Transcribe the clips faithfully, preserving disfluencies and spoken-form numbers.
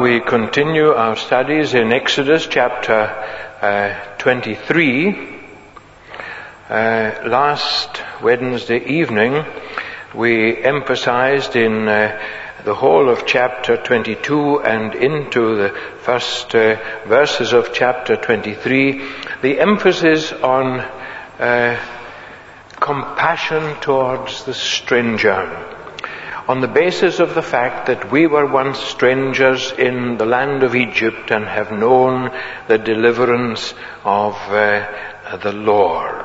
We continue our studies in Exodus chapter uh, twenty-three. Uh, last Wednesday evening we emphasized in uh, the whole of chapter twenty-two and into the first uh, verses of chapter twenty-three the emphasis on uh, compassion towards the stranger, on the basis of the fact that we were once strangers in the land of Egypt and have known the deliverance of uh, the Lord.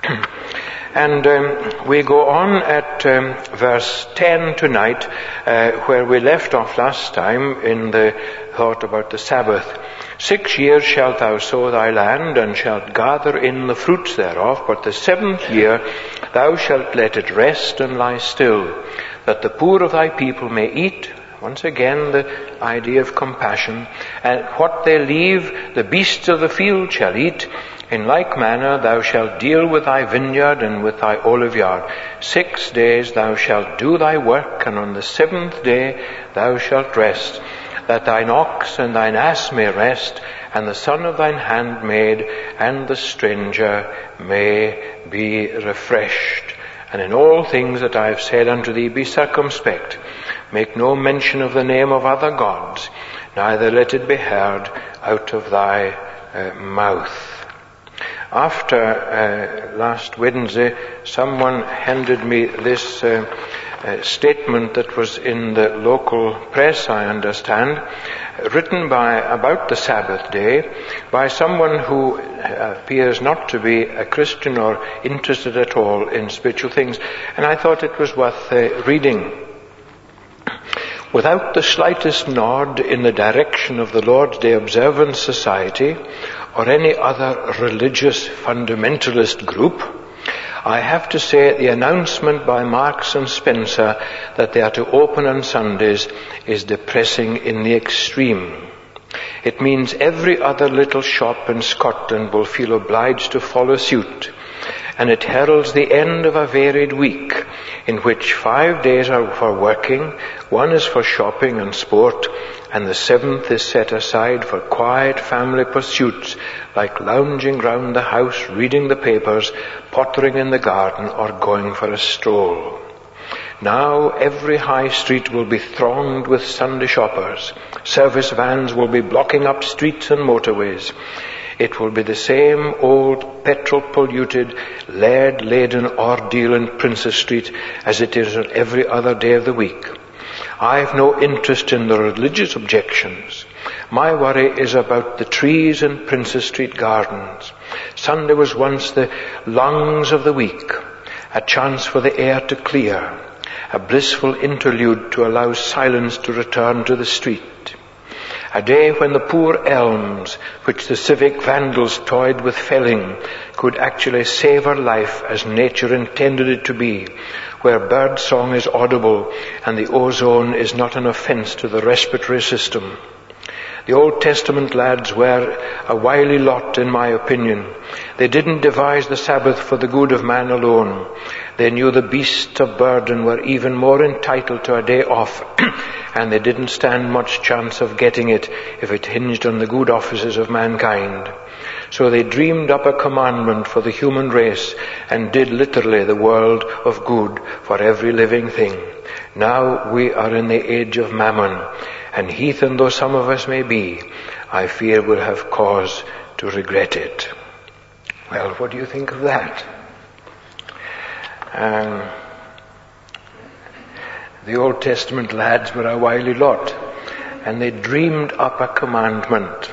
And um, we go on at um, verse ten tonight, uh, where we left off last time in the thought about the Sabbath. Six years shalt thou sow thy land, and shalt gather in the fruits thereof, but the seventh year thou shalt let it rest and lie still, that the poor of thy people may eat. Once again, the idea of compassion. And what they leave, the beasts of the field shall eat. In like manner thou shalt deal with thy vineyard and with thy oliveyard. Six days thou shalt do thy work, and on the seventh day thou shalt rest, that thine ox and thine ass may rest, and the son of thine handmaid and the stranger may be refreshed. And in all things that I have said unto thee, be circumspect. Make no mention of the name of other gods, neither let it be heard out of thy uh, mouth. After uh, last Wednesday, someone handed me this uh, uh, statement that was in the local press, I understand, written by about the Sabbath day by someone who appears not to be a Christian or interested at all in spiritual things, and I thought it was worth uh, reading. Without the slightest nod in the direction of the Lord's Day Observance Society or any other religious fundamentalist group, I have to say the announcement by Marks and Spencer that they are to open on Sundays is depressing in the extreme. It means every other little shop in Scotland will feel obliged to follow suit, and it heralds the end of a varied week in which five days are for working, one is for shopping and sport, and the seventh is set aside for quiet family pursuits like lounging round the house, reading the papers, pottering in the garden, or going for a stroll. Now every high street will be thronged with Sunday shoppers. Service vans will be blocking up streets and motorways. It will be the same old petrol-polluted, lead-laden ordeal in Princes Street as it is on every other day of the week. I have no interest in the religious objections. My worry is about the trees in Princes Street gardens. Sunday was once the lungs of the week, a chance for the air to clear, a blissful interlude to allow silence to return to the street. A day when the poor elms, which the civic vandals toyed with felling, could actually savour life as nature intended it to be, where bird song is audible and the ozone is not an offence to the respiratory system. The Old Testament lads were a wily lot, in my opinion. They didn't devise the Sabbath for the good of man alone. They knew the beasts of burden were even more entitled to a day off, and they didn't stand much chance of getting it if it hinged on the good offices of mankind. So they dreamed up a commandment for the human race and did literally the world of good for every living thing. Now we are in the age of mammon, and heathen though some of us may be, I fear we'll have cause to regret it. Well, what do you think of that? Um, the Old Testament lads were a wily lot, and they dreamed up a commandment.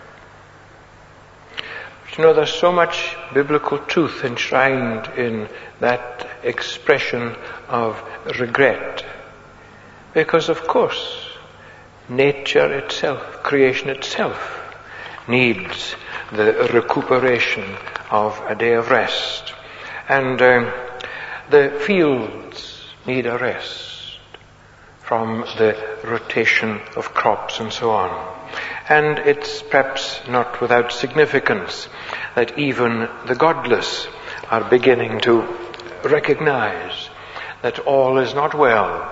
But you know, there's so much biblical truth enshrined in that expression of regret. Because, of course, nature itself, creation itself, needs the recuperation of a day of rest. And uh, the fields need a rest from the rotation of crops and so on. And it's perhaps not without significance that even the godless are beginning to recognize that all is not well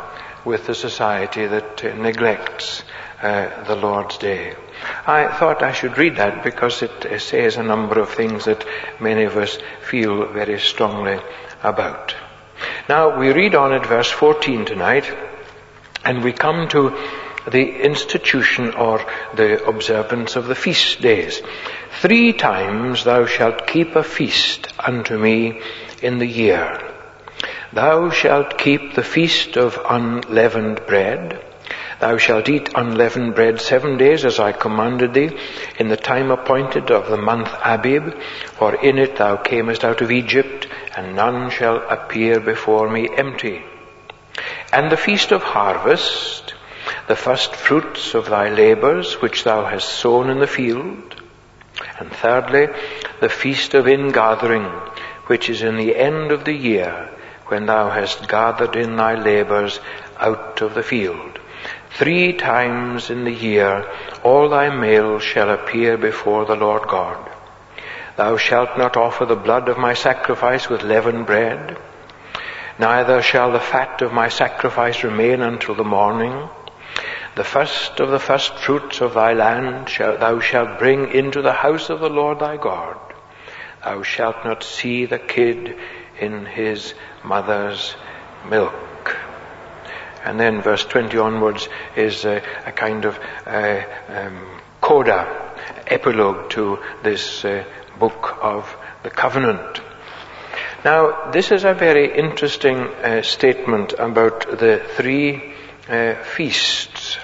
with the society that uh, neglects uh, the Lord's Day. I thought I should read that because it uh, says a number of things that many of us feel very strongly about. Now we read on at verse fourteen tonight, and we come to the institution or the observance of the feast days. Three times thou shalt keep a feast unto me in the year. Thou shalt keep the feast of unleavened bread. Thou shalt eat unleavened bread seven days as I commanded thee, in the time appointed of the month Abib, for in it thou camest out of Egypt, and none shall appear before me empty. And the feast of harvest, the first fruits of thy labours which thou hast sown in the field. And thirdly, the feast of ingathering, which is in the end of the year, when thou hast gathered in thy labours out of the field. Three times in the year all thy males shall appear before the Lord God. Thou shalt not offer the blood of my sacrifice with leavened bread, neither shall the fat of my sacrifice remain until the morning. The first of the first fruits of thy land shall, thou shalt bring into the house of the Lord thy God. Thou shalt not see the kid in his mother's milk. And then verse twenty onwards is a, a kind of uh, um, coda, epilogue to this uh, book of the covenant. Now, this is a very interesting uh, statement about the three uh, feasts.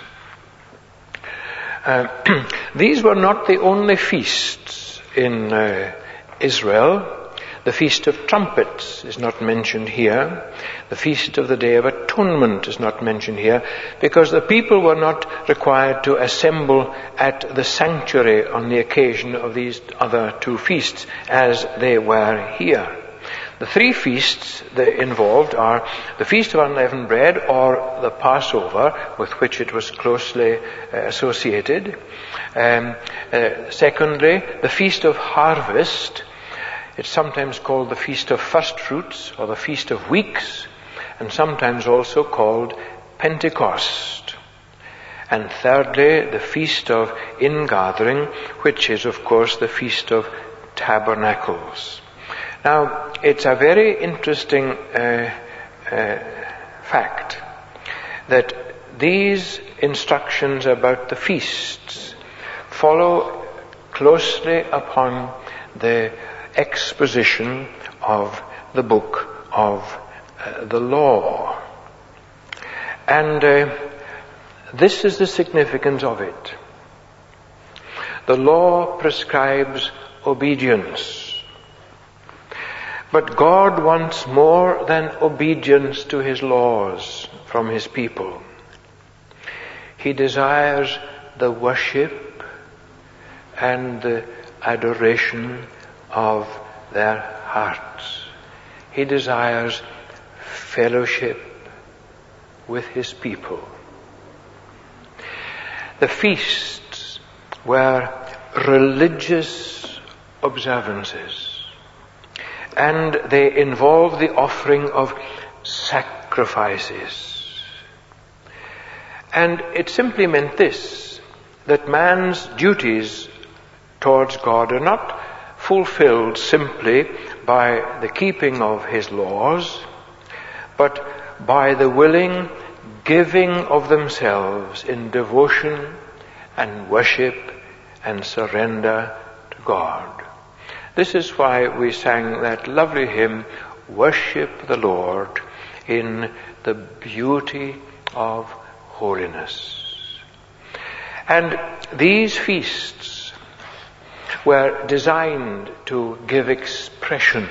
Uh, these were not the only feasts in uh, Israel. The Feast of Trumpets is not mentioned here. The Feast of the Day of Atonement is not mentioned here, because the people were not required to assemble at the sanctuary on the occasion of these other two feasts as they were here. The three feasts that involved are the Feast of Unleavened Bread, or the Passover, with which it was closely uh, associated. Um, uh, secondly, the Feast of Harvest. It's sometimes called the Feast of First Fruits, or the Feast of Weeks, and sometimes also called Pentecost. And thirdly, the Feast of Ingathering, which is, of course, the Feast of Tabernacles. Now, it's a very interesting uh, uh, fact that these instructions about the feasts follow closely upon the exposition of the book of uh, the law. And uh, this is the significance of it. The law prescribes obedience. But God wants more than obedience to his laws from his people. He desires the worship and the adoration of their hearts. He desires fellowship with his people. The feasts were religious observances, and they involve the offering of sacrifices. And it simply meant this, that man's duties towards God are not fulfilled simply by the keeping of his laws, but by the willing giving of themselves in devotion and worship and surrender to God. This is why we sang that lovely hymn, Worship the Lord in the Beauty of Holiness. And these feasts were designed to give expression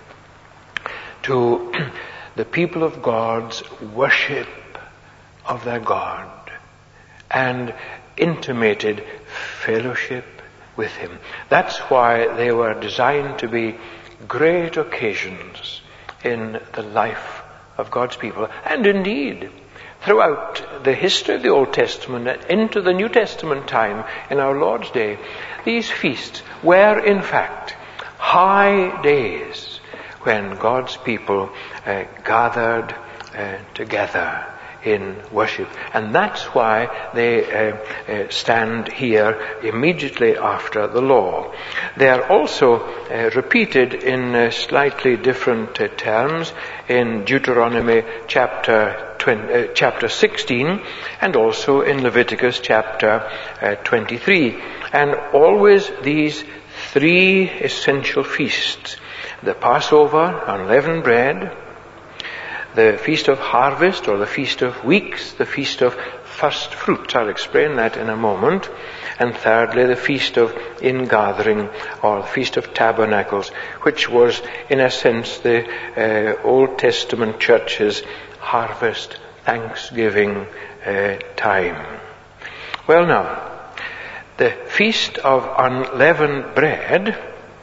to the people of God's worship of their God and intimated fellowship with him. That's why they were designed to be great occasions in the life of God's people. And indeed, throughout the history of the Old Testament and into the New Testament time in our Lord's day, these feasts were in fact high days when God's people uh, gathered uh, together in worship. And that's why they uh, uh, stand here immediately after the law. They are also uh, repeated in uh, slightly different uh, terms in Deuteronomy chapter twenty, uh, chapter sixteen, and also in Leviticus chapter uh, twenty-three. And always these three essential feasts: the Passover, unleavened bread; the Feast of Harvest, or the Feast of Weeks; the Feast of First Fruits. I'll explain that in a moment. And thirdly, the Feast of Ingathering, or the Feast of Tabernacles, which was, in a sense, the uh, Old Testament church's harvest thanksgiving uh, time. Well now, the Feast of Unleavened Bread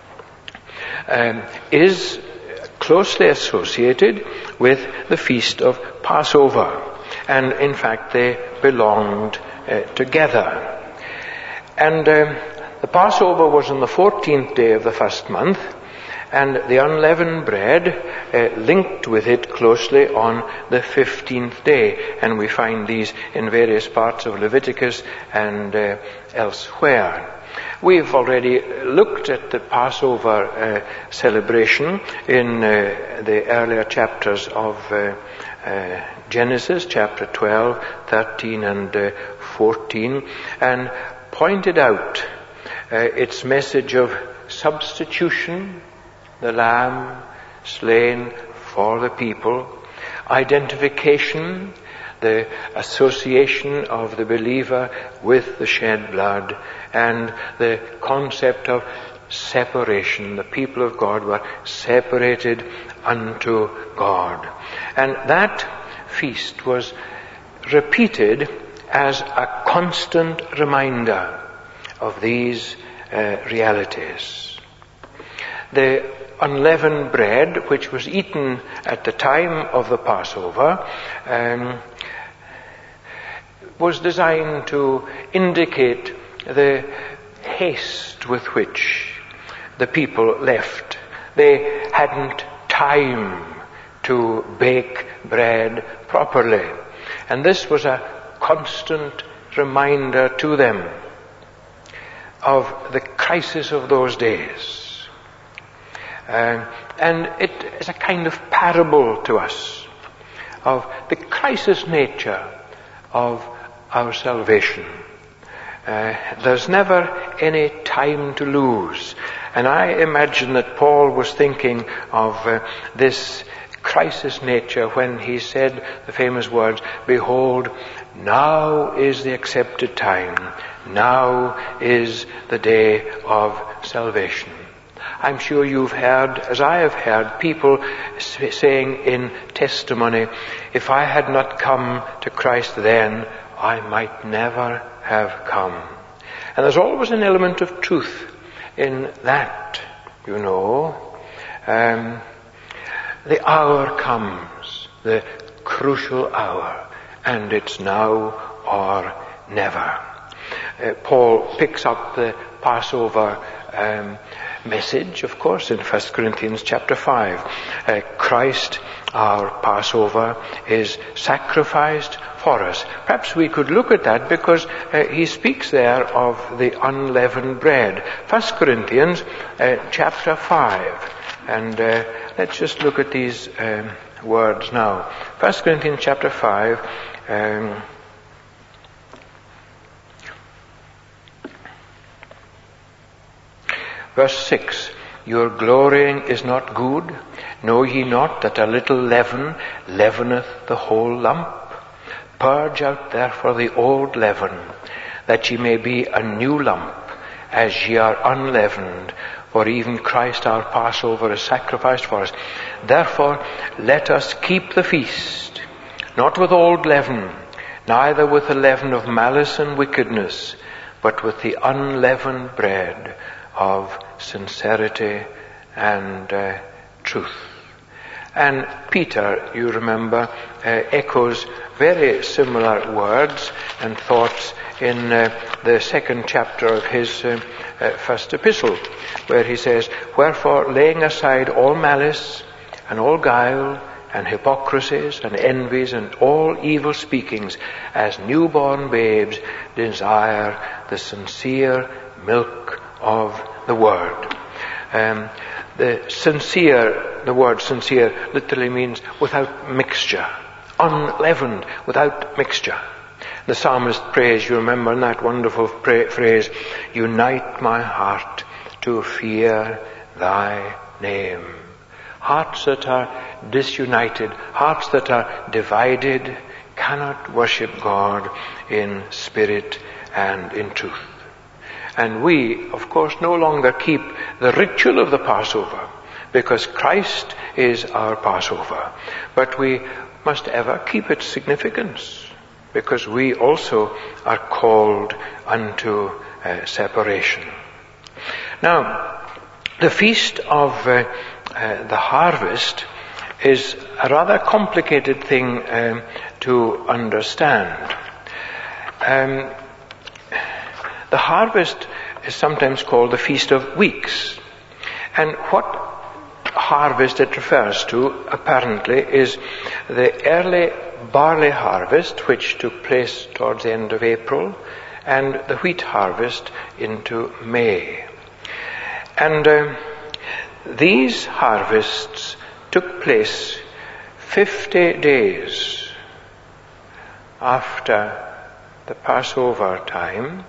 um, is closely associated with the Feast of Passover. And in fact, they belonged uh, together. And um, the Passover was on the fourteenth day of the first month, and the unleavened bread uh, linked with it closely on the fifteenth day. And we find these in various parts of Leviticus and uh, elsewhere. We've already looked at the Passover uh, celebration in uh, the earlier chapters of uh, uh, Genesis, chapter twelve, thirteen and uh, fourteen, and pointed out uh, its message of substitution, the lamb slain for the people; identification, the association of the believer with the shed blood; and the concept of separation. The people of God were separated unto God. And that feast was repeated as a constant reminder of these uh, realities. The unleavened bread, which was eaten at the time of the Passover, um, was designed to indicate the haste with which the people left. They hadn't time to bake bread properly. And this was a constant reminder to them of the crisis of those days. Uh, and it is a kind of parable to us of the crisis nature of our salvation. Uh, there's never any time to lose. And I imagine that Paul was thinking of uh, this crisis nature when he said the famous words, "Behold, now is the accepted time. Now is the day of salvation." I'm sure you've heard, as I have heard, people saying in testimony, "If I had not come to Christ then, I might never have come." And there's always an element of truth in that, you know. Um, the hour comes, the crucial hour, and it's now or never. Uh, Paul picks up the Passover um, message, of course, in First Corinthians chapter five. Uh, Christ, our Passover, is sacrificed for us. Perhaps we could look at that because uh, he speaks there of the unleavened bread. First Corinthians uh, chapter five. And uh, let's just look at these um, words now. First Corinthians chapter five. Um, Verse six, "Your glorying is not good. Know ye not that a little leaven leaveneth the whole lump? Purge out therefore the old leaven, that ye may be a new lump, as ye are unleavened. For even Christ our Passover is sacrificed for us. Therefore let us keep the feast, not with old leaven, neither with the leaven of malice and wickedness, but with the unleavened bread of sincerity and uh, truth." And Peter, you remember, uh, echoes very similar words and thoughts in uh, the second chapter of his uh, uh, first epistle, where he says, "Wherefore, laying aside all malice and all guile and hypocrisies and envies and all evil speakings, as newborn babes desire the sincere milk of the word. Um, the sincere, the word sincere literally means without mixture, unleavened, without mixture. The psalmist prays, you remember in that wonderful pra- phrase, unite my heart to fear thy name. Hearts that are disunited, hearts that are divided, cannot worship God in spirit and in truth. And we, of course, no longer keep the ritual of the Passover, because Christ is our Passover. But we must ever keep its significance, because we also are called unto uh, separation. Now, the feast of uh, uh, the harvest is a rather complicated thing um, to understand. Um, the harvest is sometimes called the Feast of Weeks. And what harvest it refers to, apparently, is the early barley harvest, which took place towards the end of April, and the wheat harvest into May. And uh, these harvests took place fifty days after the Passover time,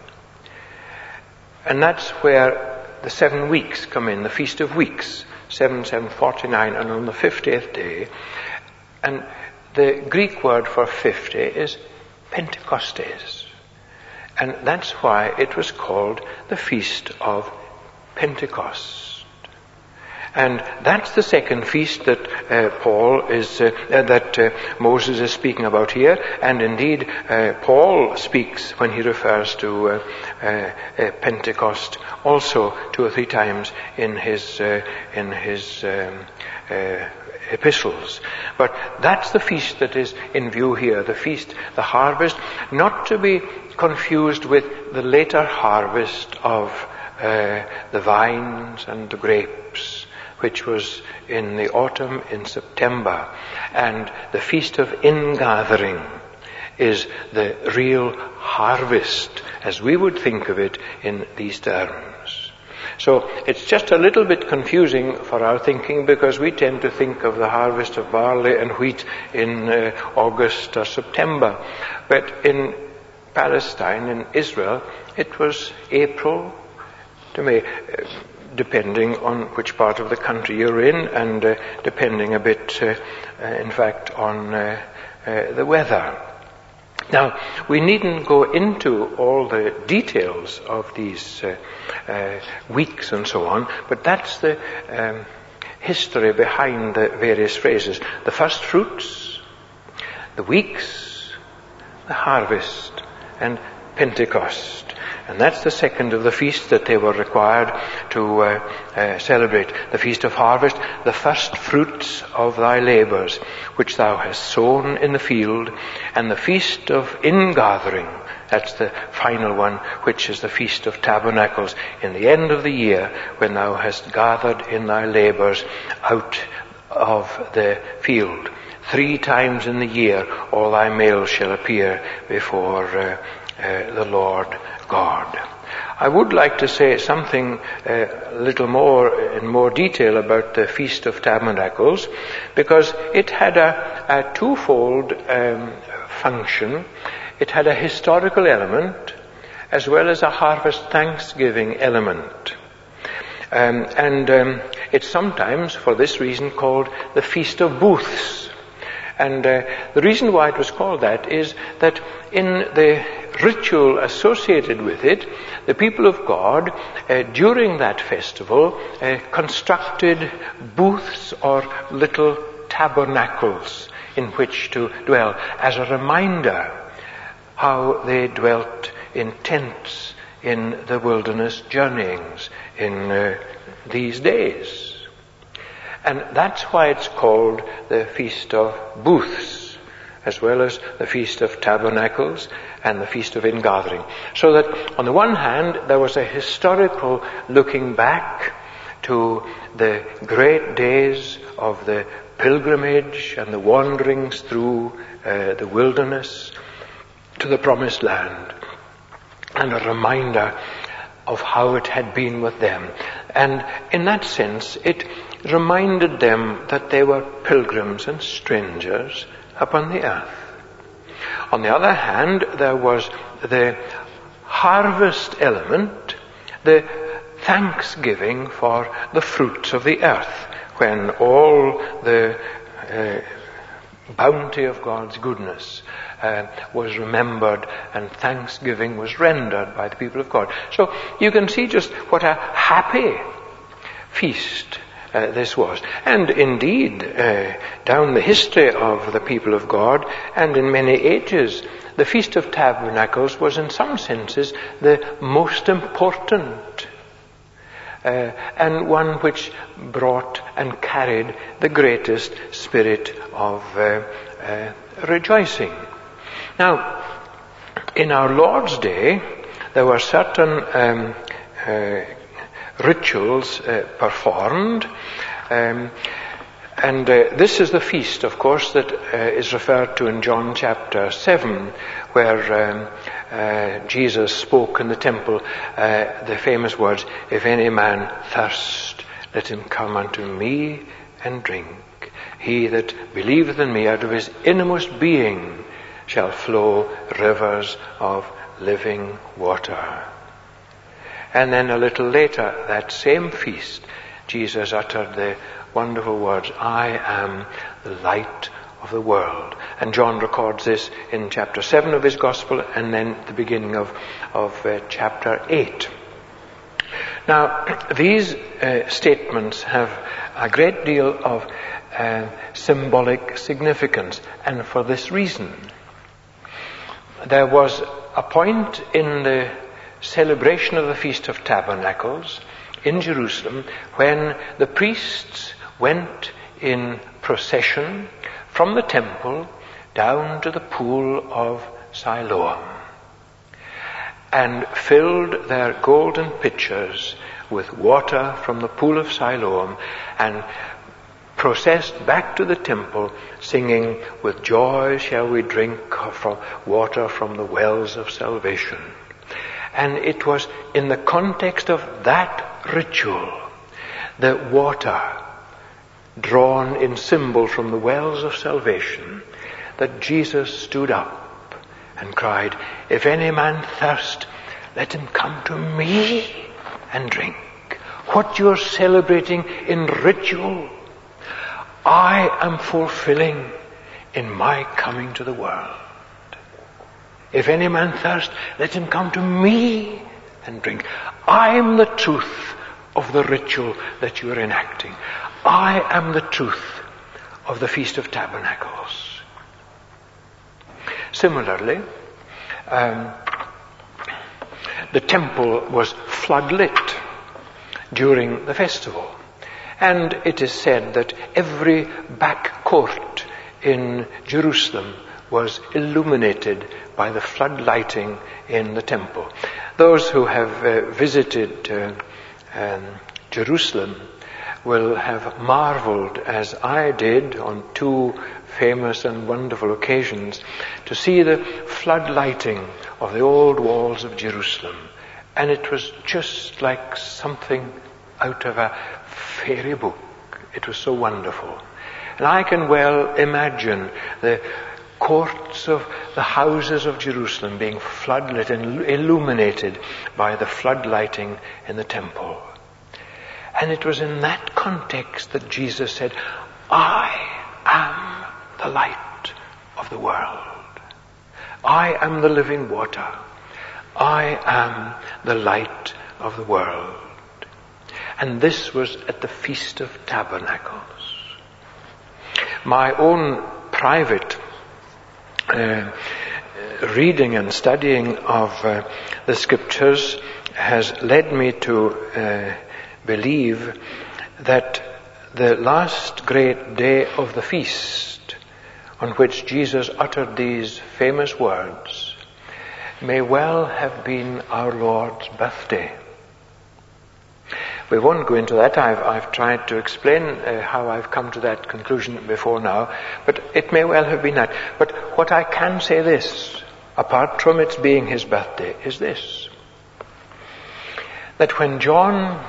and that's where the seven weeks come in, the Feast of Weeks, seven, seven, forty-nine, and on the fiftieth day. And the Greek word for fifty is Pentecostes. And that's why it was called the Feast of Pentecost. And that's the second feast that uh, Paul is, uh, uh, that uh, Moses is speaking about here. And indeed, uh, Paul speaks when he refers to uh, uh, uh, Pentecost also two or three times in his uh, in his um, uh, epistles. But that's the feast that is in view here, the feast, the harvest, not to be confused with the later harvest of uh, the vines and the grapes, which was in the autumn, in September. And the Feast of Ingathering is the real harvest, as we would think of it in these terms. So it's just a little bit confusing for our thinking, because we tend to think of the harvest of barley and wheat in uh, August or September. But in Palestine, in Israel, it was April to May, uh, depending on which part of the country you're in, and uh, depending a bit, uh, uh, in fact, on uh, uh, the weather. Now, we needn't go into all the details of these uh, uh, weeks and so on, but that's the um, history behind the various phrases. The first fruits, the weeks, the harvest, and Pentecost. And that's the second of the feasts that they were required to uh, uh, celebrate. The Feast of Harvest, the first fruits of thy labours, which thou hast sown in the field, and the Feast of Ingathering, that's the final one, which is the Feast of Tabernacles, in the end of the year, when thou hast gathered in thy labours out of the field. Three times in the year all thy males shall appear before uh, uh, the Lord God. I would like to say something uh, a little more in more detail about the Feast of Tabernacles, because it had a, a twofold um, function. It had a historical element as well as a harvest thanksgiving element. Um, and um, it's sometimes, for this reason, called the Feast of Booths. And uh, the reason why it was called that is that in the ritual associated with it, the people of God, uh, during that festival, uh, constructed booths or little tabernacles in which to dwell, as a reminder how they dwelt in tents in the wilderness journeyings in uh, these days. And that's why it's called the Feast of Booths, as well as the Feast of Tabernacles and the Feast of Ingathering. So that on the one hand, there was a historical looking back to the great days of the pilgrimage and the wanderings through uh, the wilderness to the promised land, and a reminder of how it had been with them. And in that sense, it reminded them that they were pilgrims and strangers upon the earth. On the other hand, there was the harvest element, the thanksgiving for the fruits of the earth, when all the uh, bounty of God's goodness uh, was remembered and thanksgiving was rendered by the people of God. So you can see just what a happy feast uh, this was. And indeed, uh, down the history of the people of God, and in many ages, the Feast of Tabernacles was in some senses the most important Uh, and one which brought and carried the greatest spirit of uh, uh, rejoicing. Now, in our Lord's day, there were certain um, uh, rituals uh, performed, um, and uh, this is the feast, of course, that uh, is referred to in John chapter seven, where um, uh, Jesus spoke in the temple uh, the famous words, "If any man thirst, let him come unto me and drink. He that believeth in me, out of his innermost being shall flow rivers of living water." And then a little later, that same feast, Jesus uttered the wonderful words, "I am the light of the world." And John records this in chapter seven of his gospel, and then the beginning of, of uh, chapter eight. Now, these uh, statements have a great deal of uh, symbolic significance, and for this reason. There was a point in the celebration of the Feast of Tabernacles in Jerusalem when the priests went in procession from the temple down to the pool of Siloam and filled their golden pitchers with water from the pool of Siloam and processed back to the temple singing, "With joy shall we drink from water from the wells of salvation." And it was in the context of that ritual, the water drawn in symbol from the wells of salvation, that Jesus stood up and cried, "If any man thirst, let him come to me and drink." What you're celebrating in ritual, I am fulfilling in my coming to the world. If any man thirst, let him come to me and drink. I am the truth of the ritual that you are enacting. I am the truth of the Feast of Tabernacles. Similarly, um, the temple was floodlit during the festival. And it is said that every back court in Jerusalem was illuminated by the flood lighting in the temple. Those who have uh, visited uh, um, Jerusalem will have marveled, as I did on two famous and wonderful occasions, to see the flood lighting of the old walls of Jerusalem. And it was just like something out of a fairy book. It was so wonderful. And I can well imagine the courts of the houses of Jerusalem being floodlit and illuminated by the flood lighting in the temple. And it was in that context that Jesus said, "I am the light of the world. I am the living water. I am the light of the world." And this was at the Feast of Tabernacles. My own private uh, reading and studying of uh, the scriptures has led me to uh, believe that the last great day of the feast on which Jesus uttered these famous words may well have been our Lord's birthday. We won't go into that. I've, I've tried to explain uh, how I've come to that conclusion before now, but it may well have been that. But what I can say this, apart from its being his birthday, is this. That when John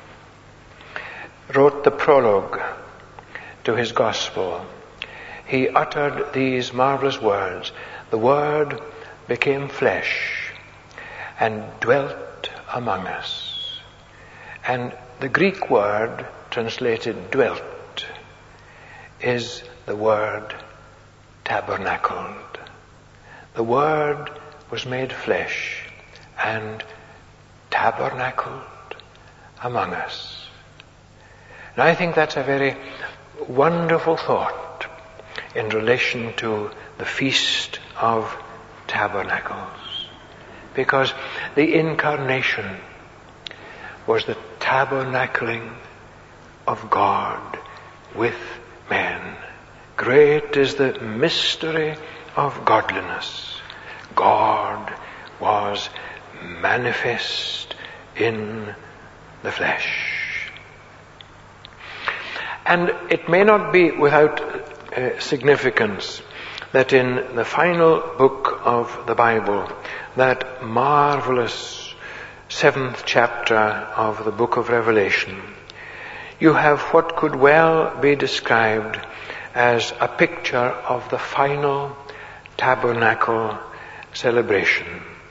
wrote the prologue to his gospel, he uttered these marvelous words. The Word became flesh and dwelt among us. And the Greek word translated dwelt is the word tabernacled. The Word was made flesh and tabernacled among us. And I think that's a very wonderful thought in relation to the Feast of Tabernacles. Because the incarnation was the tabernacling of God with men. Great is the mystery of godliness. God was manifest in the flesh. And it may not be without uh, significance that in the final book of the Bible, that marvelous seventh chapter of the book of Revelation, you have what could well be described as a picture of the final tabernacle celebration.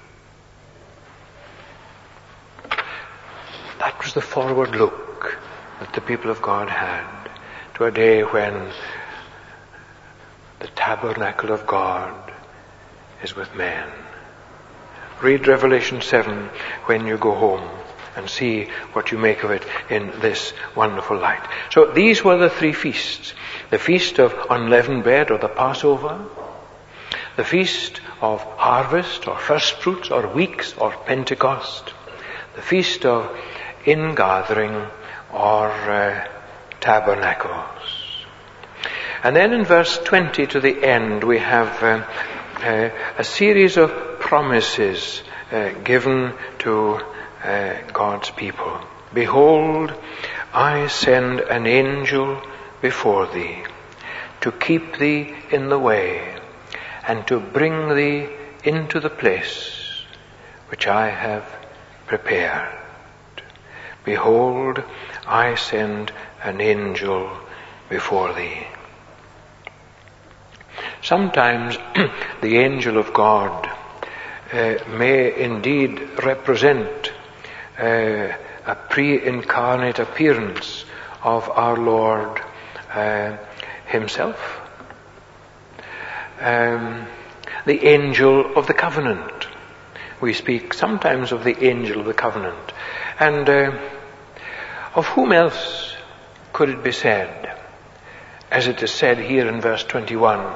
That was the forward look that the people of God had to a day when the tabernacle of God is with men. Read Revelation seven when you go home and see what you make of it in this wonderful light. So these were the three feasts. The feast of unleavened bread, or the Passover. The feast of harvest, or first fruits, or weeks, or Pentecost. The feast of ingathering, or uh, tabernacles. And then in verse twenty to the end we have uh, uh, a series of promises uh, given to uh, God's people. Behold, I send an angel before thee to keep thee in the way and to bring thee into the place which I have prepared. Behold, I send an angel before thee. Sometimes the angel of God uh, may indeed represent uh, a pre-incarnate appearance of our Lord uh, himself. Um, the angel of the covenant. We speak sometimes of the angel of the covenant. And uh, of whom else could it be said? As it is said here in verse twenty-one,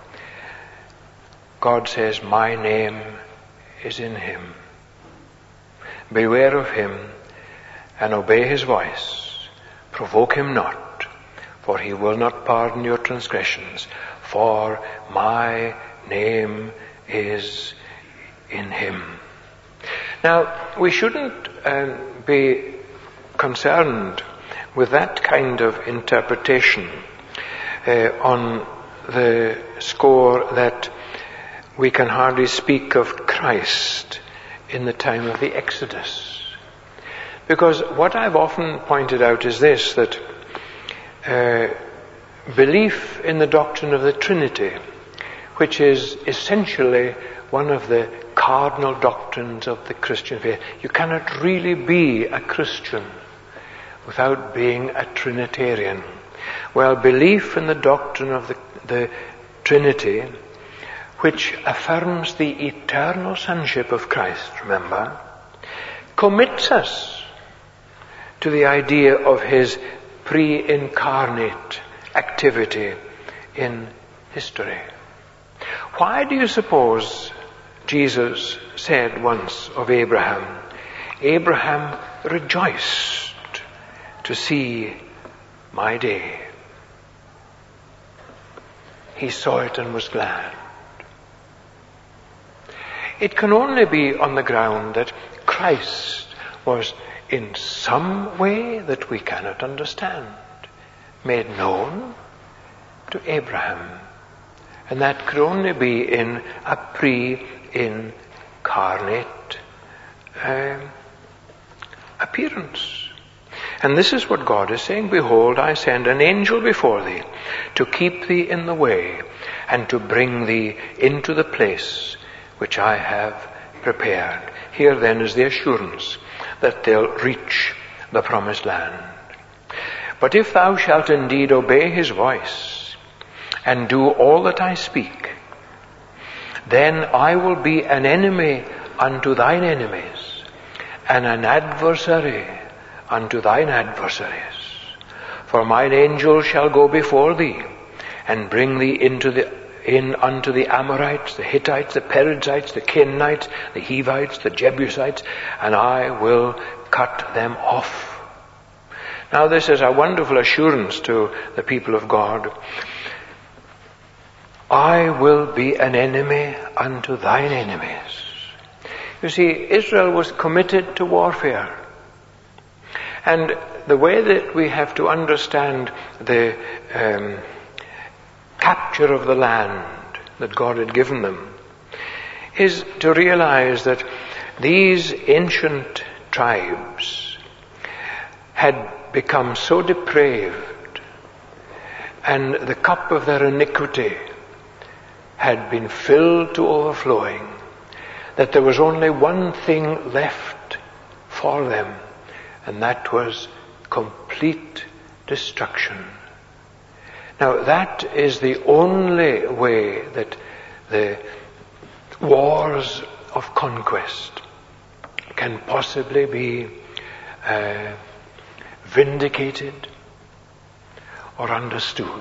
God says, my name is in him. Beware of him and obey his voice. Provoke him not, for he will not pardon your transgressions. For my name is in him. Now, we shouldn't uh, be concerned with that kind of interpretation uh, on the score that we can hardly speak of Christ in the time of the Exodus. Because what I've often pointed out is this, that uh, belief in the doctrine of the Trinity, which is essentially one of the cardinal doctrines of the Christian faith. You cannot really be a Christian without being a Trinitarian. Well, belief in the doctrine of the, the Trinity, which affirms the eternal sonship of Christ, remember, commits us to the idea of his pre-incarnate activity in history. Why do you suppose Jesus said once of Abraham, Abraham rejoiced to see my day. He saw it and was glad. It can only be on the ground that Christ was in some way that we cannot understand, made known to Abraham. And that could only be in a pre-incarnate uh, appearance. And this is what God is saying, behold, I send an angel before thee to keep thee in the way and to bring thee into the place which I have prepared. Here then is the assurance that they'll reach the promised land. But if thou shalt indeed obey his voice and do all that I speak, then I will be an enemy unto thine enemies and an adversary unto thine adversaries. For mine angel shall go before thee and bring thee into the in unto the Amorites, the Hittites, the Perizzites, the Canaanites, the Hivites, the Jebusites, and I will cut them off. Now this is a wonderful assurance to the people of God. I will be an enemy unto thine enemies. You see, Israel was committed to warfare. And the way that we have to understand the um, capture of the land that God had given them is to realize that these ancient tribes had become so depraved and the cup of their iniquity had been filled to overflowing that there was only one thing left for them, and that was complete destruction. Now that is the only way that the wars of conquest can possibly be uh, vindicated or understood.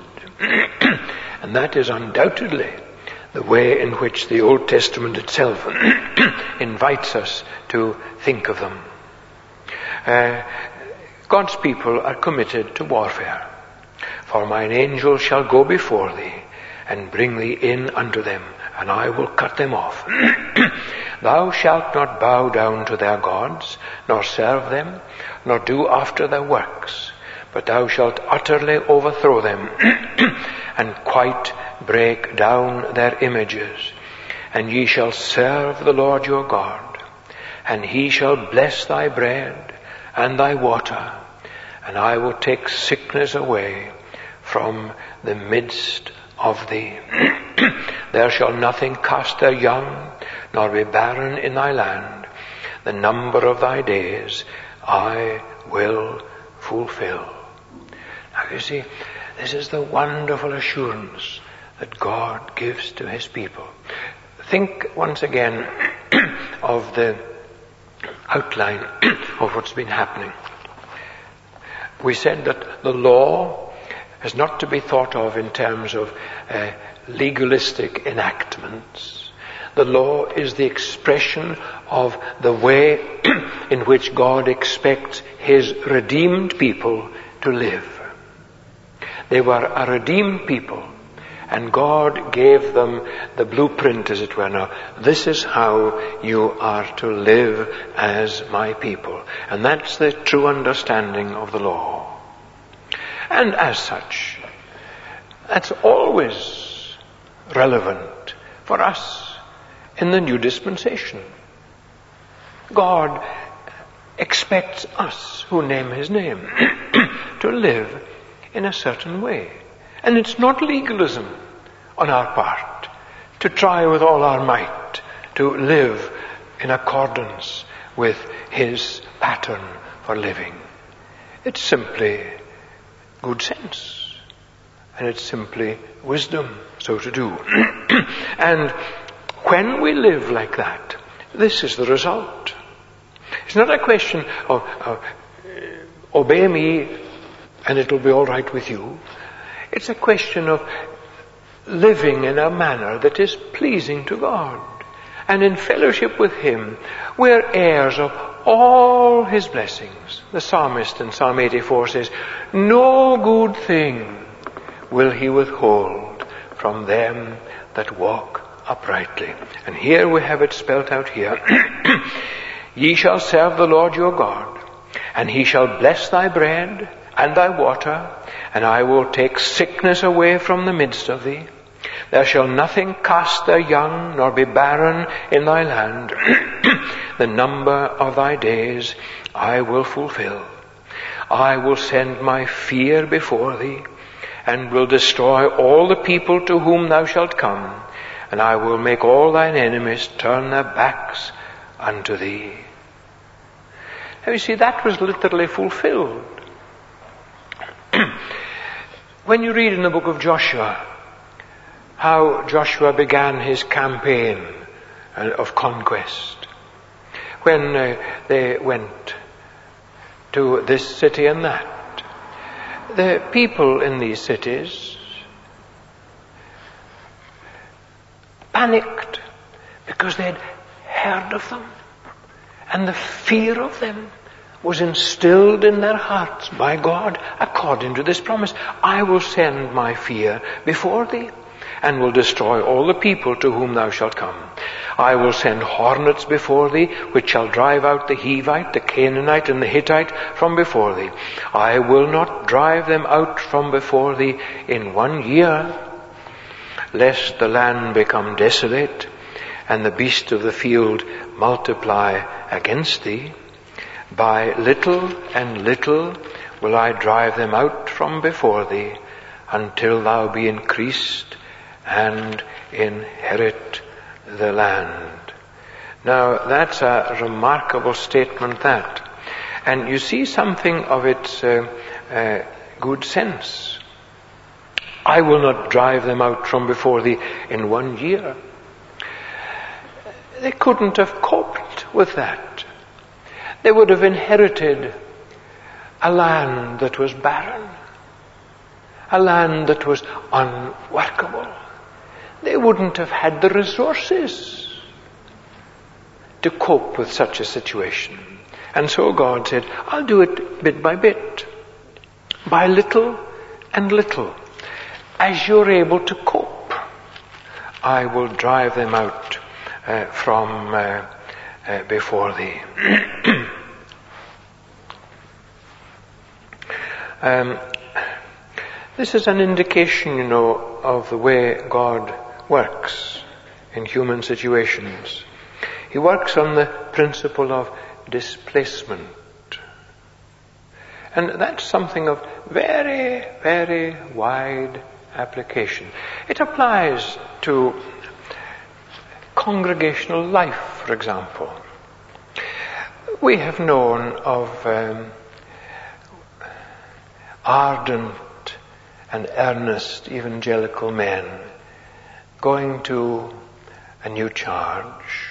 And that is undoubtedly the way in which the Old Testament itself invites us to think of them. Uh, God's people are committed to warfare. For mine angel shall go before thee and bring thee in unto them, and I will cut them off. Thou shalt not bow down to their gods, nor serve them, nor do after their works, but thou shalt utterly overthrow them and quite break down their images. And ye shall serve the Lord your God, and he shall bless thy bread and thy water, and I will take sickness away from the midst of thee. There shall nothing cast their young, nor be barren in thy land. The number of thy days I will fulfill. Now you see, this is the wonderful assurance that God gives to his people. Think once again of the outline of what's been happening. We said that the law is not to be thought of in terms of uh, legalistic enactments. The law is the expression of the way in which God expects his redeemed people to live. They were a redeemed people, and God gave them the blueprint, as it were. Now, this is how you are to live as my people. And that's the true understanding of the law. And as such, that's always relevant for us in the new dispensation. God expects us who name his name to live in a certain way. And it's not legalism on our part to try with all our might to live in accordance with his pattern for living. It's simply good sense, and it's simply wisdom so to do. And when we live like that, this is the result. It's not a question of, of uh, obey me and it'll be all right with you. It's a question of living in a manner that is pleasing to God. And in fellowship with him, we're heirs of all his blessings. The psalmist in Psalm eighty-four says, no good thing will he withhold from them that walk uprightly. And here we have it spelt out here. Ye shall serve the Lord your God, And he shall bless thy bread and thy water, and I will take sickness away from the midst of thee. There shall nothing cast their young, nor be barren in thy land. The number of thy days I will fulfill. I will send my fear before thee, and will destroy all the people to whom thou shalt come, and I will make all thine enemies turn their backs unto thee. Now you see, that was literally fulfilled. When you read in the book of Joshua how Joshua began his campaign of conquest, when uh, they went to this city and that, the people in these cities panicked because they had heard of them, and the fear of them was instilled in their hearts by God according to this promise. I will send my fear before thee, and will destroy all the people to whom thou shalt come. I will send hornets before thee, which shall drive out the Hivite, the Canaanite, and the Hittite from before thee. I will not drive them out from before thee in one year, lest the land become desolate, and the beasts of the field multiply against thee. By little and little will I drive them out from before thee, until thou be increased and inherit the land. Now that's a remarkable statement, that. And you see something of its uh, uh, good sense. I will not drive them out from before thee in one year. They couldn't have coped with that. They would have inherited a land that was barren, a land that was unworkable. They wouldn't have had the resources to cope with such a situation. And so God said, I'll do it bit by bit, by little and little. As you're able to cope, I will drive them out uh, from uh, uh, before thee. um, this is an indication, you know, of the way God works in human situations. He works on the principle of displacement. And that's something of very, very wide application. It applies to congregational life, for example. We have known of um, ardent and earnest evangelical men going to a new charge,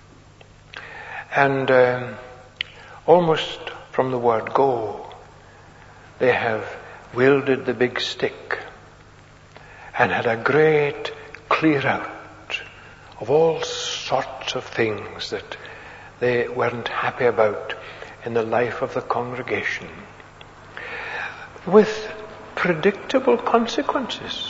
and um, almost from the word go, they have wielded the big stick and had a great clear out of all sorts of things that they weren't happy about in the life of the congregation, with predictable consequences.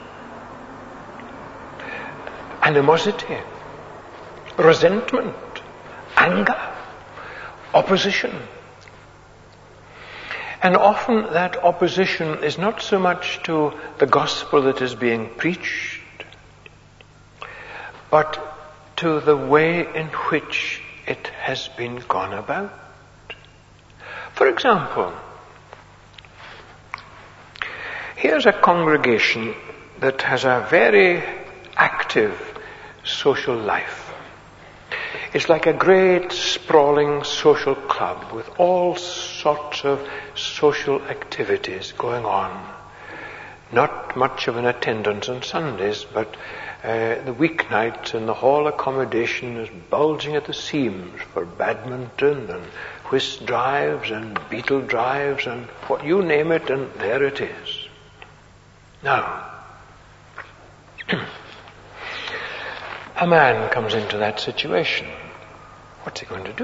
Animosity, resentment, anger, opposition. And often that opposition is not so much to the gospel that is being preached, but to the way in which it has been gone about. For example, here's a congregation that has a very active social life. It's like a great sprawling social club with all sorts of social activities going on. Not much of an attendance on Sundays, but uh, the weeknights and the hall accommodation is bulging at the seams for badminton and whist drives and beetle drives and what you name it, and there it is. Now, a man comes into that situation. What's he going to do?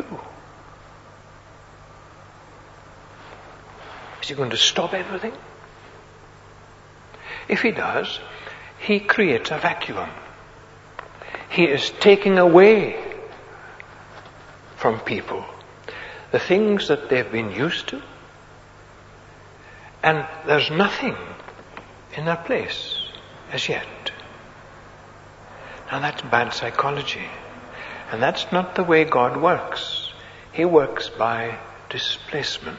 Is he going to stop everything? If he does, he creates a vacuum. He is taking away from people the things that they've been used to, and there's nothing in their place as yet. Now that's bad psychology. And that's not the way God works. He works by displacement.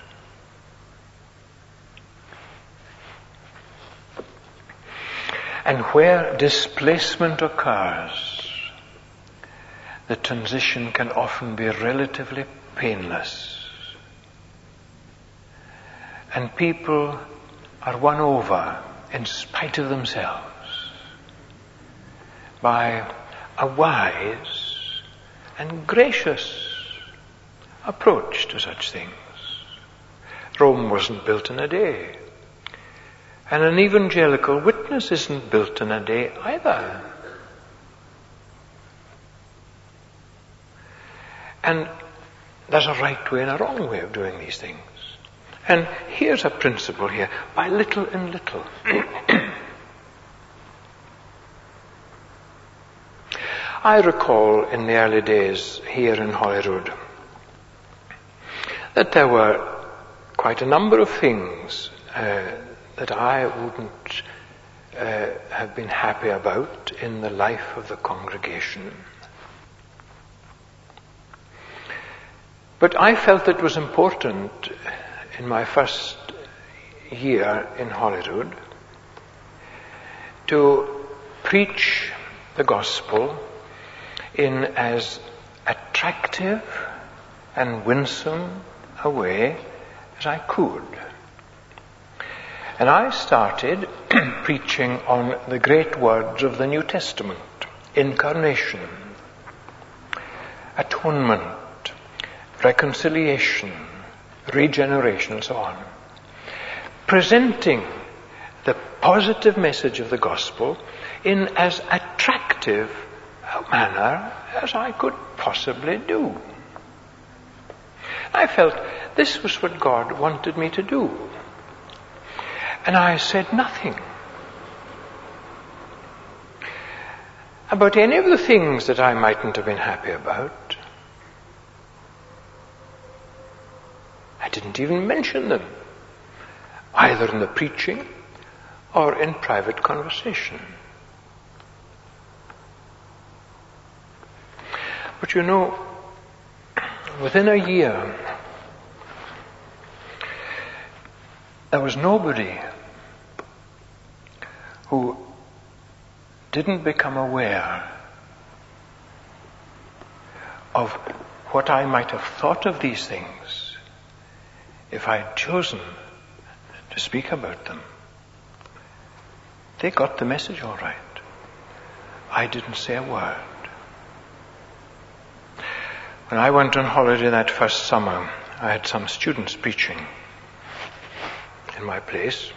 And where displacement occurs, the transition can often be relatively painless. And people are won over, in spite of themselves, by a wise and gracious approach to such things. Rome wasn't built in a day. And an evangelical witness isn't built in a day either. And there's a right way and a wrong way of doing these things. And here's a principle here, by little and little. I recall in the early days here in Holyrood that there were quite a number of things uh, that I wouldn't uh, have been happy about in the life of the congregation. But I felt it was important in my first year in Holyrood to preach the gospel in as attractive and winsome a way as I could. And I started preaching on the great words of the New Testament: incarnation, atonement, reconciliation, regeneration, and so on. Presenting the positive message of the gospel in as attractive a manner as I could possibly do. I felt this was what God wanted me to do. And I said nothing about any of the things that I mightn't have been happy about. I didn't even mention them, either in the preaching or in private conversation. But you know, within a year, there was nobody who didn't become aware of what I might have thought of these things if I had chosen to speak about them. They got the message all right. I didn't say a word. When I went on holiday that first summer, I had some students preaching in my place,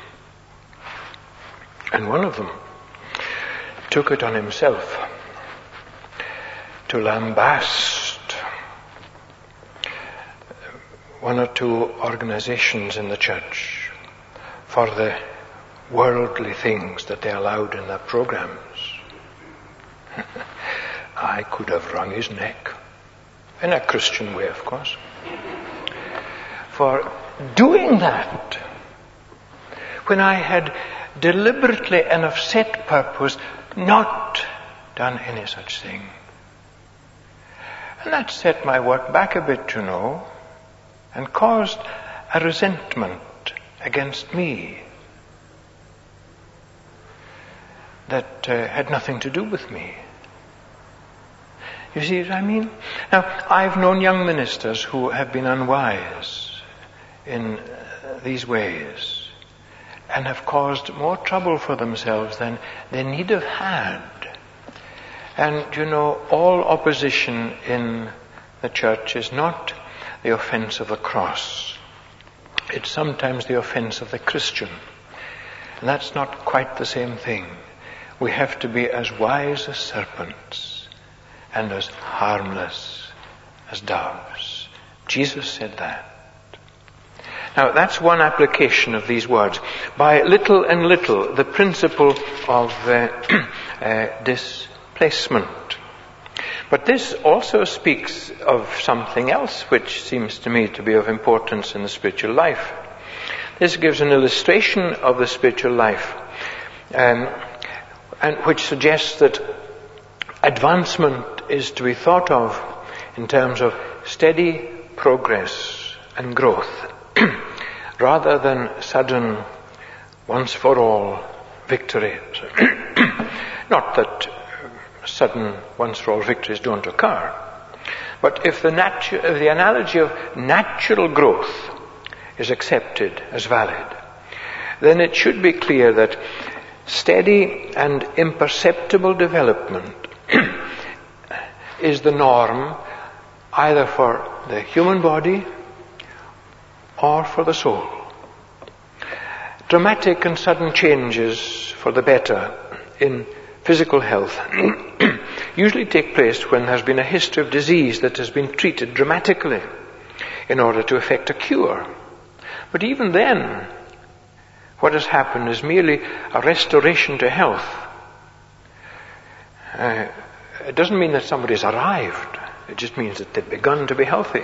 and one of them took it on himself to lambast one or two organizations in the church for the worldly things that they allowed in their programs. I could have wrung his neck, in a Christian way, of course, for doing that when I had deliberately and of set purpose not done any such thing. And that set my work back a bit, you know, and caused a resentment against me that uh, had nothing to do with me. You see what I mean? Now, I've known young ministers who have been unwise in uh, these ways and have caused more trouble for themselves than they need have had. And, you know, all opposition in the church is not the offense of the cross. It's sometimes the offense of the Christian. And that's not quite the same thing. We have to be as wise as serpents and as harmless as doves. Jesus said that. Now, that's one application of these words. By little and little, the principle of uh, uh, displacement. But this also speaks of something else which seems to me to be of importance in the spiritual life. This gives an illustration of the spiritual life, um, and which suggests that advancement is to be thought of in terms of steady progress and growth, rather than sudden, once-for-all victories. Not that sudden, once-for-all victories don't occur, but if the, natu- if the analogy of natural growth is accepted as valid, then it should be clear that steady and imperceptible development is the norm either for the human body or for the soul. Dramatic and sudden changes for the better in physical health usually take place when there's been a history of disease that has been treated dramatically in order to effect a cure. But even then, what has happened is merely a restoration to health. Uh, it doesn't mean that somebody's arrived. It just means that they've begun to be healthy.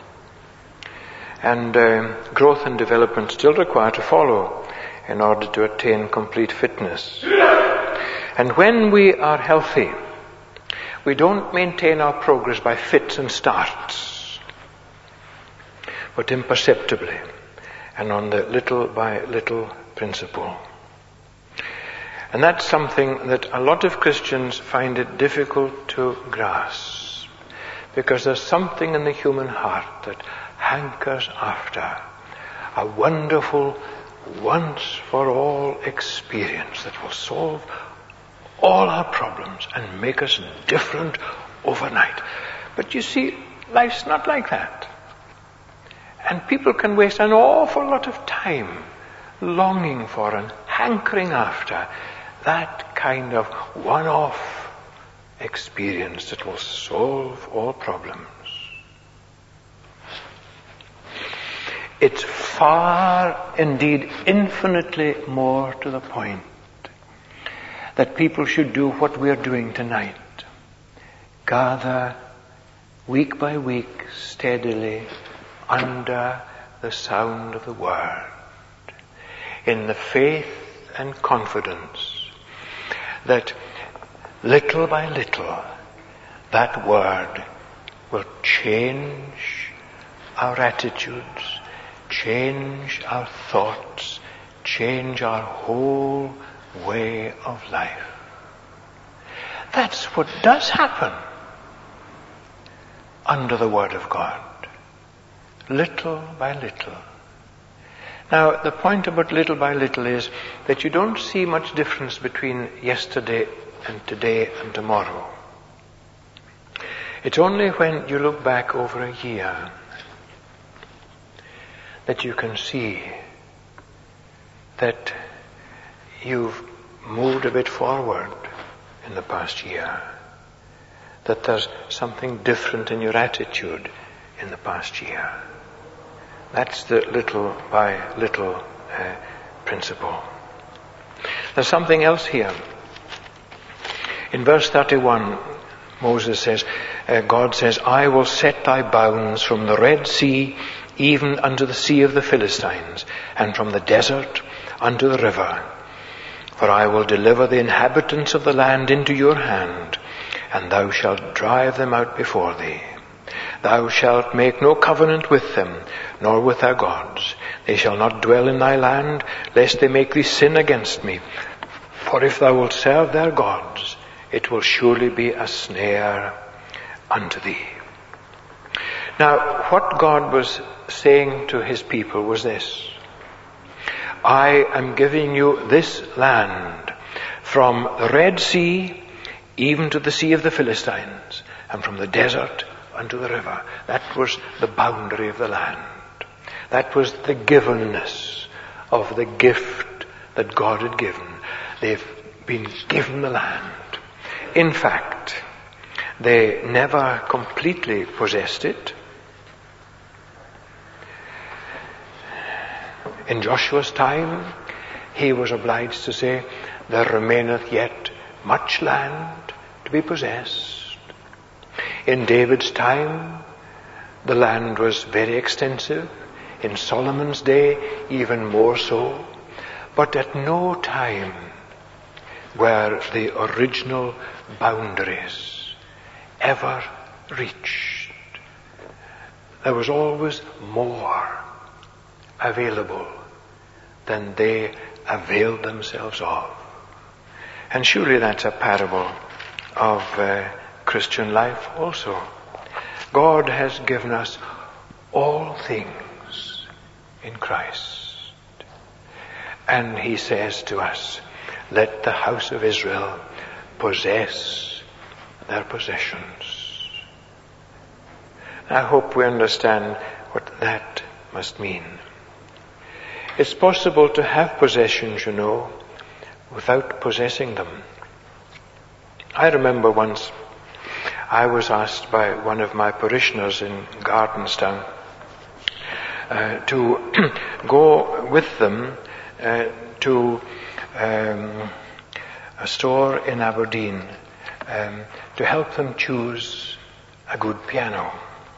And uh, growth and development still require to follow in order to attain complete fitness. And when we are healthy, we don't maintain our progress by fits and starts, but imperceptibly and on the little by little principle. And that's something that a lot of Christians find it difficult to grasp, because there's something in the human heart that hankers after a wonderful once-for-all experience that will solve all our problems and make us different overnight. But you see, life's not like that. And people can waste an awful lot of time longing for and hankering after that kind of one-off experience that will solve all problems. It's far, indeed, infinitely more to the point that people should do what we're doing tonight. Gather week by week steadily under the sound of the Word, in the faith and confidence that little by little that Word will change our attitudes, change our thoughts, change our whole way of life. That's what does happen under the Word of God, little by little. Now, the point about little by little is that you don't see much difference between yesterday and today and tomorrow. It's only when you look back over a year that you can see that you've moved a bit forward in the past year, that there's something different in your attitude in the past year. That's the little by little uh, principle. There's something else here. In verse thirty-one, Moses says, uh, God says, I will set thy bounds from the Red Sea even unto the sea of the Philistines, and from the desert unto the river. For I will deliver the inhabitants of the land into your hand, and thou shalt drive them out before thee. Thou shalt make no covenant with them, nor with their gods. They shall not dwell in thy land, lest they make thee sin against me. For if thou wilt serve their gods, it will surely be a snare unto thee. Now, what God was saying to his people was this: I am giving you this land from the Red Sea even to the sea of the Philistines, and from the desert unto the river. That was the boundary of the land. That was the givenness of the gift that God had given. They've been given the land. In fact, they never completely possessed it. In Joshua's time, he was obliged to say, there remaineth yet much land to be possessed. In David's time, the land was very extensive. In Solomon's day, even more so. But at no time were the original boundaries ever reached. There was always more available than they availed themselves of. And surely that's a parable of uh, Christian life also. God has given us all things in Christ. And he says to us, let the house of Israel possess their possessions. I hope we understand what that must mean. It's possible to have possessions, you know, without possessing them. I remember once I was asked by one of my parishioners in Gardenstown uh, to go with them uh, to um, a store in Aberdeen um, to help them choose a good piano.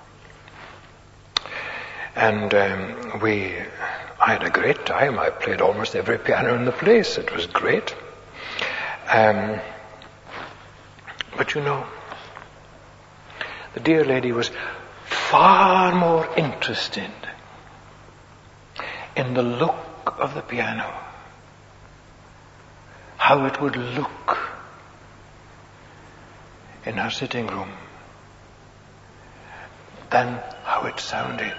And um, we, I had a great time. I played almost every piano in the place. It was great. Um, but you know, the dear lady was far more interested in the look of the piano, how it would look in her sitting room, than how it sounded.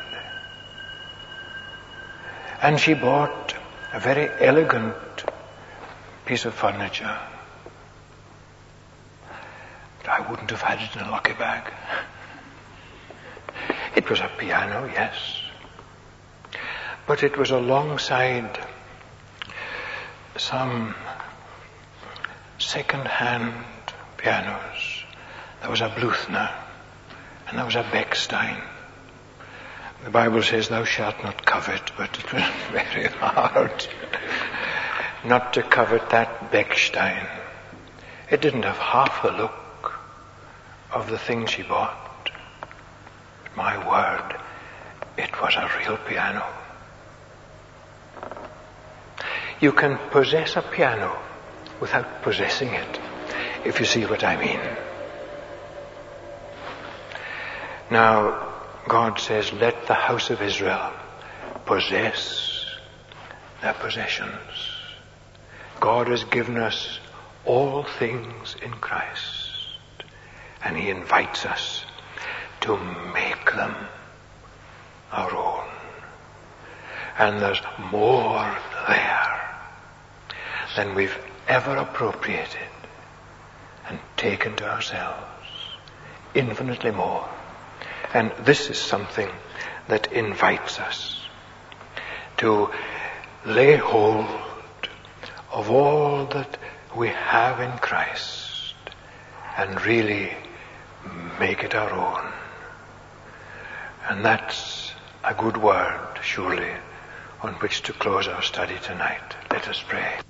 And she bought a very elegant piece of furniture. But I wouldn't have had it in a lucky bag. It was a piano, yes. But it was alongside some second-hand pianos. There was a Bluthner and there was a Bechstein. The Bible says, thou shalt not covet, but it was very hard not to covet that Bechstein. It didn't have half the look of the thing she bought. But my word, it was a real piano. You can possess a piano without possessing it, if you see what I mean. Now, God says, let the house of Israel possess their possessions. God has given us all things in Christ, and he invites us to make them our own. And there's more there than we've ever appropriated and taken to ourselves. Infinitely more. And this is something that invites us to lay hold of all that we have in Christ and really make it our own. And that's a good word, surely, on which to close our study tonight. Let us pray.